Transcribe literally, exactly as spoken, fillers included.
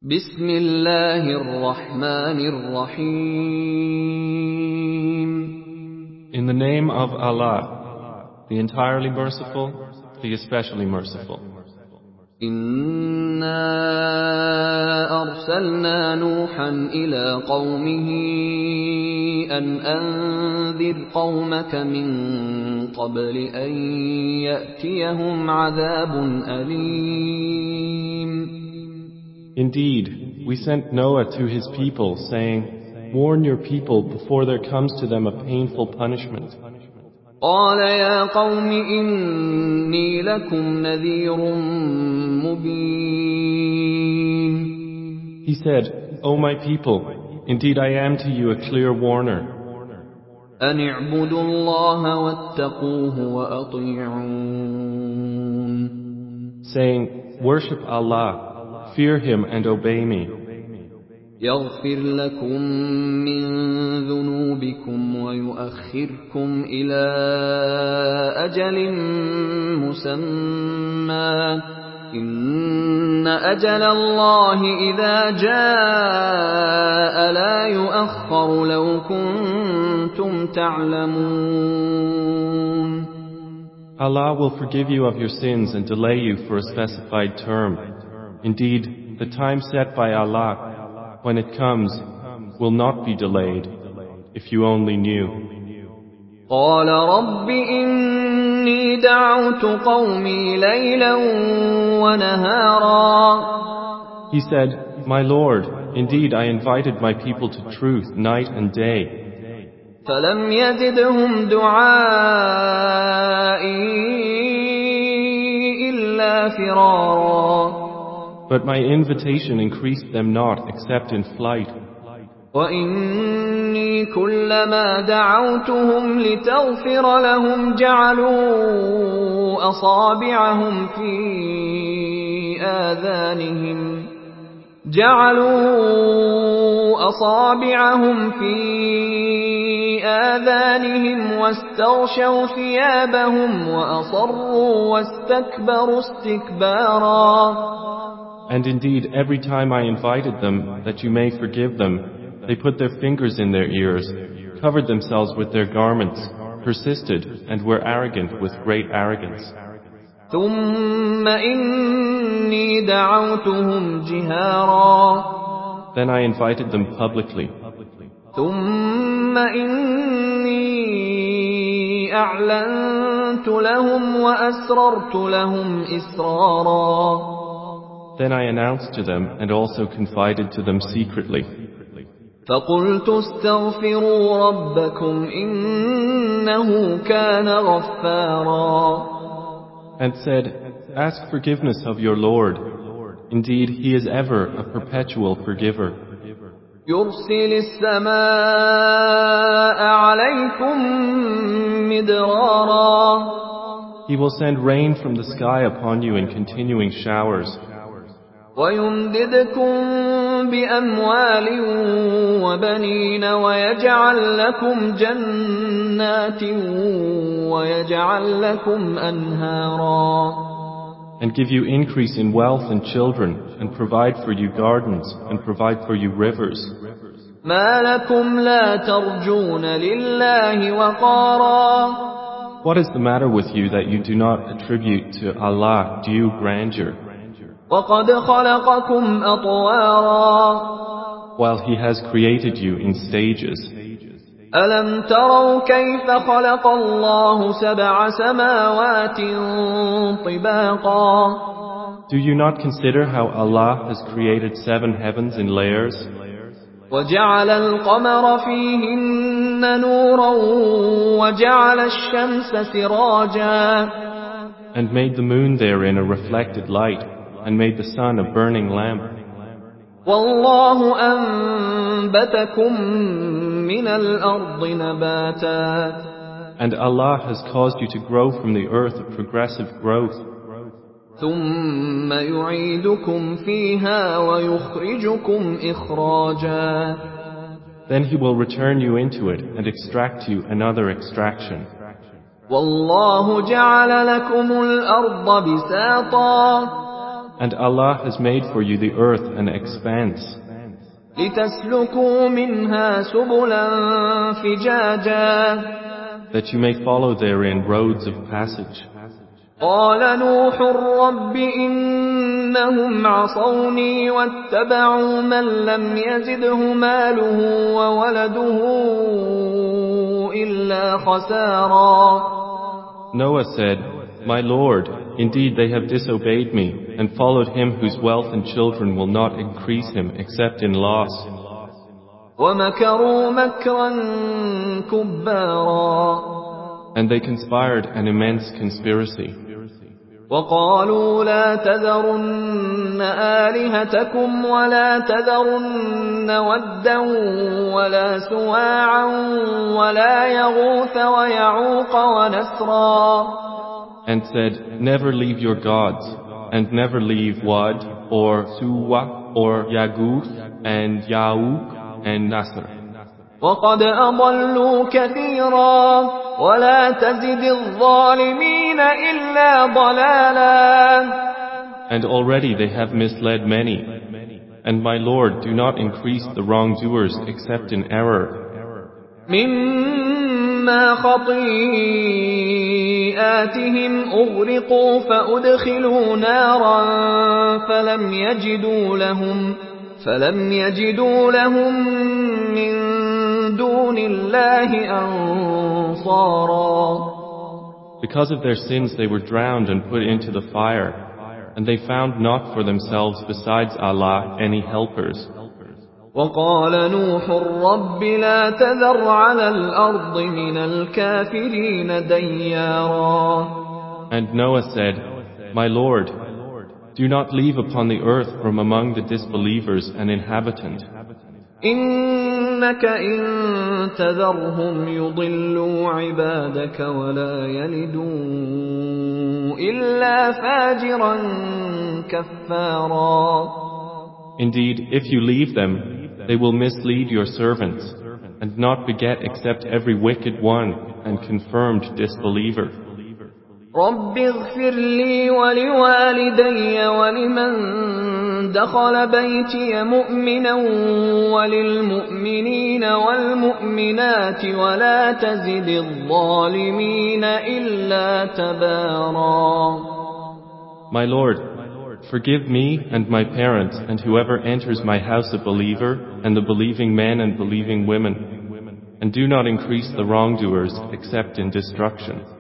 بسم الله الرحمن الرحيم. In the name of Allah, the entirely merciful, the especially merciful. إنا أرسلنا نوحا إلى قومه أن أنذر قومك من قبل أن يأتيهم عذاب أليم. Indeed, we sent Noah to his people, saying, "Warn your people before there comes to them a painful punishment." قال يا قوم إني لكم نذير مبين. He said, "O my people, indeed I am to you a clear warner. أن اعبدوا الله واتقوه وأطيعون. Saying, "Worship Allah, fear Him and obey me. يغفر لكم من ذنوبكم ويؤخركم إلى أجل مسمى إن أجل الله إذا جاء لا يؤخر لو كنتم تعلمون." Allah will forgive you of your sins and delay you for a specified term. Indeed, the time set by Allah, when it comes, will not be delayed, if you only knew. قال رب إني دعوت قومي ليلا ونهارا. He said, "My Lord, indeed I invited my people to truth night and day. فلم يزدهم دعائي إلا فرارا. But my invitation increased them not except in flight. وإني كلما دعوتهم لتغفر لهم جعلوا أصابعهم في آذانهم جعلوا أصابعهم في آذانهم واستغشوا ثيابهم وأصروا واستكبروا استكبارا. And indeed, every time I invited them that you may forgive them, they put their fingers in their ears, covered themselves with their garments, persisted, and were arrogant with great arrogance. ثم إني دعوتهم جهارا. Then I invited them publicly. ثم إني أعلنت لهم وأسررت لهم إسرارا. Then I announced to them and also confided to them secretly. فقلت استغفروا ربكم إنه كان غفارا. And said, "Ask forgiveness of your Lord. Indeed, He is ever a perpetual forgiver. يرسل السماء عليكم مدرارا. He will send rain from the sky upon you in continuing showers. ويمددكم بأموال وبنين ويجعل لكم جنات ويجعل لكم أنهارا. And give you increase in wealth and children, and provide for you gardens, and provide for you rivers. ما لكم لا ترجون لله وقارا. What is the matter with you that you do not attribute to Allah due grandeur, وقد خلقكم أطوارا. while He has created you in stages? ألم تروا كيف خلق الله سبع سماوات طباقا. Do you not consider how Allah has created seven heavens in layers, وجعل القمر فيهن نورا وجعل الشمس سراجا. and made the moon therein a reflected light, and made the sun a burning lamp? والله أنبتكم من الأرض نباتا. And Allah has caused you to grow from the earth a progressive growth. ثم يعيدكم فيها ويخرجكم إخراجا. Then He will return you into it and extract you another extraction. والله جعل لكم الأرض بساطا. And Allah has made for you the earth an expanse, لتسلكوا منها سبلا فجاجا that you may follow therein roads of passage. قال نوح رب إنهم عصوني واتبعوا من لم يزده ماله وولده إلا خسارا. Noah said, My Lord, indeed they have disobeyed me and followed him whose wealth and children will not increase him except in loss. ومكروا مكرا كبارا. And they conspired an immense conspiracy. وقالوا لا تذرن آلهتكم ولا تذرن ودا ولا سواعا ولا يغوث ويعوق ونسرا. And said, Never leave your gods, and never leave Wad, or Suwa, or Yaguth, and Ya'uq, and Nasr. وقد أضلوا كثيرا ولا تزد الظالمين إلا ضلالا. And already they have misled many. And my Lord, do not increase the wrongdoers except in error. مما خطيئاتهم أغرقوا فأدخلوا نارا فلم يجدوا لهم فلم يجدوا لهم من دون الله أنصارا. Because of their sins they were drowned and put into the fire, and they found not for themselves besides Allah any helpers. وقال نوح رب لا تذر على الأرض من الكافرين ديارا. And Noah said, My Lord, do not leave upon the earth from among the disbelievers an inhabitant. إنك إن تذرهم يضلوا عبادك ولا يلدوا إلا فاجرا كفارا. Indeed, if you leave them, they will mislead your servants, and not beget except every wicked one and confirmed disbeliever. رب اغفر لي ولوالدي ولمن دخل بيتي مؤمنا وللمؤمنين والمؤمنات ولا تزد الظالمين إلا تبارا. My Lord, forgive me and my parents and whoever enters my house a believer and the believing men and believing women, and do not increase the wrongdoers except in destruction.